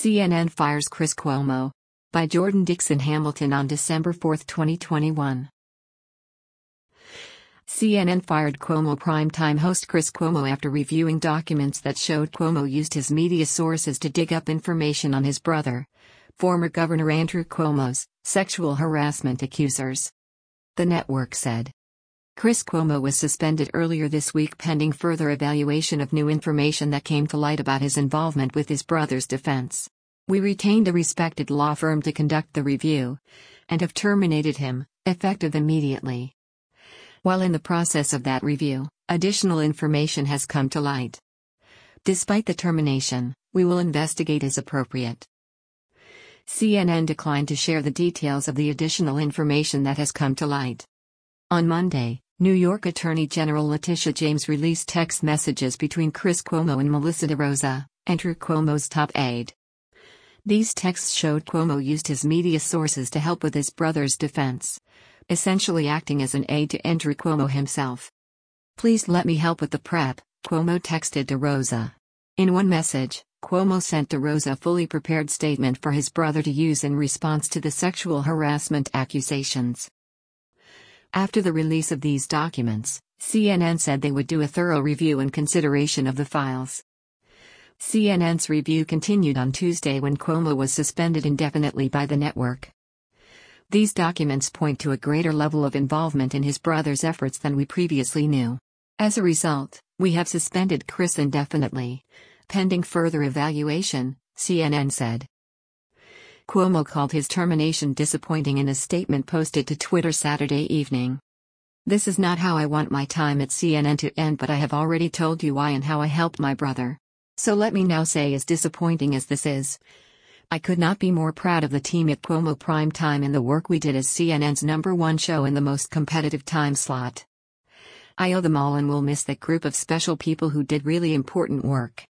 CNN fires Chris Cuomo. By Jordan Dixon Hamilton on December 4, 2021. CNN fired Cuomo primetime host Chris Cuomo after reviewing documents that showed Cuomo used his media sources to dig up information on his brother, former Governor Andrew Cuomo's sexual harassment accusers. The network said. Chris Cuomo was suspended earlier this week pending further evaluation of new information that came to light about his involvement with his brother's defense. We retained a respected law firm to conduct the review, and have terminated him, effective immediately. While in the process of that review, additional information has come to light. Despite the termination, we will investigate as appropriate. CNN declined to share the details of the additional information that has come to light. On Monday, New York Attorney General Letitia James released text messages between Chris Cuomo and Melissa DeRosa, Andrew Cuomo's top aide. These texts showed Cuomo used his media sources to help with his brother's defense, essentially acting as an aide to Andrew Cuomo himself. "Please let me help with the prep," Cuomo texted DeRosa. In one message, Cuomo sent DeRosa a fully prepared statement for his brother to use in response to the sexual harassment accusations. After the release of these documents, CNN said they would do a thorough review and consideration of the files. CNN's review continued on Tuesday when Cuomo was suspended indefinitely by the network. These documents point to a greater level of involvement in his brother's efforts than we previously knew. As a result, we have suspended Chris indefinitely, pending further evaluation, CNN said. Cuomo called his termination disappointing in a statement posted to Twitter Saturday evening. "This is not how I want my time at CNN to end, but I have already told you why and how I helped my brother. So let me now say, as disappointing as this is, I could not be more proud of the team at Cuomo Primetime and the work we did as CNN's #1 show in the most competitive time slot. I owe them all and will miss that group of special people who did really important work."